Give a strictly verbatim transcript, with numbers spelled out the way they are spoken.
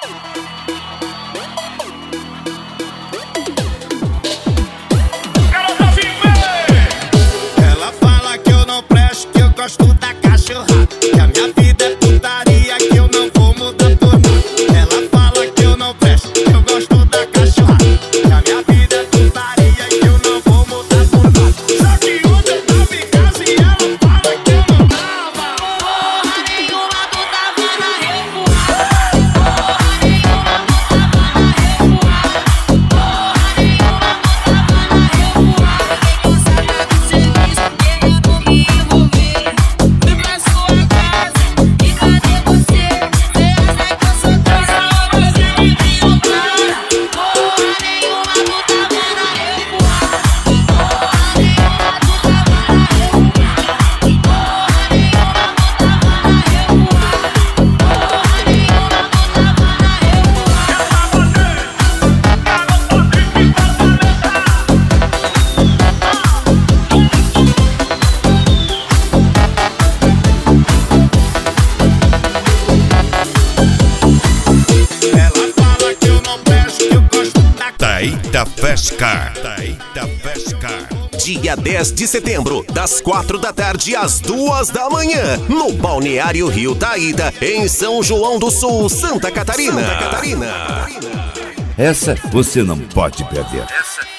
Ela fala que eu não presto, que eu gosto da cachorrada, que a minha vida é putaria, que eu não vou mudar por nada. Ela fala que eu não presto, que eu gosto da cachorrada, que a minha vida é putaria, que eu não vou mudar por nada. Só que ontem eu tava em casa e ela fala que eu não tava. Porra nenhuma, tu tava na revoada. Porra nenhuma, tu tava na revoada. Porra nenhuma, tu tava na revoada. Quem gosta do serviço, quem é bom me envolver. Fui pra sua casa e cadê você? Cê acha que eu sou trouxa ou você me viu para? Porra nenhuma, tu tava na revoada. Porra nenhuma, tu tava na revoada. Porra nenhuma, tu tava na revoada. Porra nenhuma, tu tava na Ela fala que eu não presto, que eu gosto da Taíta Fescar. Taíta Fescar. Dia dez de setembro, das quatro da tarde às duas da manhã, no Balneário Rio Taíta, em São João do Sul, Santa Catarina. Santa Catarina. Essa você não pode perder. Essa